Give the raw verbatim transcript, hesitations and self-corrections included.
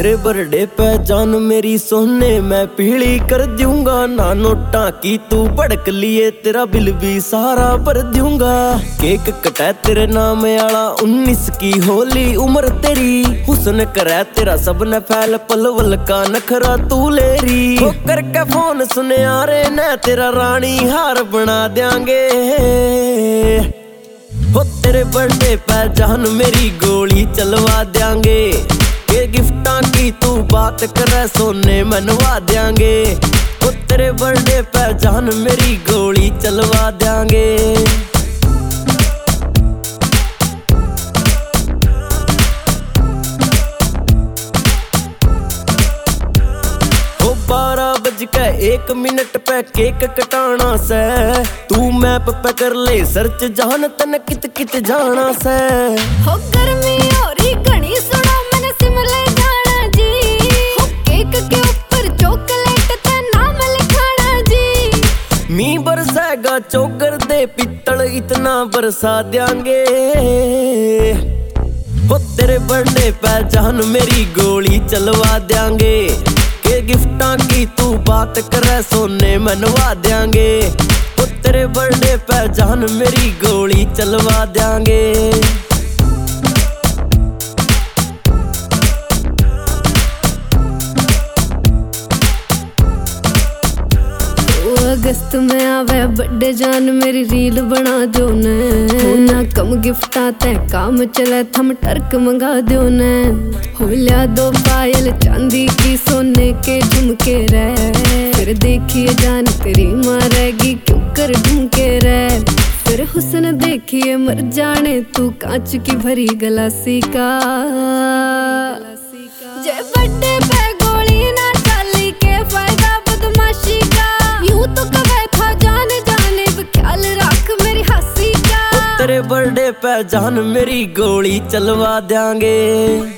तेरे बर्थडे पे जान मेरी सोने मैं पीली कर दूंगा ना नोटा की तू भड़क लिए तेरा बिल भी सारा भर दूंगा। केक कटा तेरे नाम आला उन्नीस की होली उम्र तेरी हुस्न करे तेरा सब न फैल पलवल का नखरा तू लेरी हो करके फोन सुने आ रहे न तेरा रानी हार बना देंगे हो तेरे बर्थडे पे जान मेरी गोली चलवा देंगे के गिफ्टां की तू बात करे सोने मनवा देंगे हो तेरे बर्थडे पे जान मेरी गोली चलवा देंगे। बारह बज के एक मिनट पे केक कटाना से तू मैप पे कर ले सर्च जान तन कित कित जाना से हो गर्मी और ही घनी सुनो मैंने शिमले जाना जी हो केक के ऊपर चॉकलेट ते नाम लिखाना जी मी बरसेगा चोकर दे पित्तल इतना बरसा देंगे हो तेरे बर्थडे पे जान मेरी गोली चलवा देंगे के गिफ्टां की तू बात करे सोने मनवा देंगे तो तेरे बर्थडे पे जान मेरी गोली चलवा देंगे। अगस्त में आवे बर्थडे जान मेरी रील बना दो न ना कम गिफ्ट आते काम चले थम टर्क मंगा दो न हो लिया दो पायल चांदी की सोने के झुमके रे फिर देखिए जान तेरी मारेगी क्यों कर ढूंके रे फिर हुस्न देखिए मर जाने तू कांच की भरी गलासी का जे बर्थडे पे गोली ना चली के फायदा बदमाशी का यूं तो कवे था जान जाने ख्याल रख मेरी हंसी का तेरे बर्थडे पे जान मेरी गोली चलवा देंगे।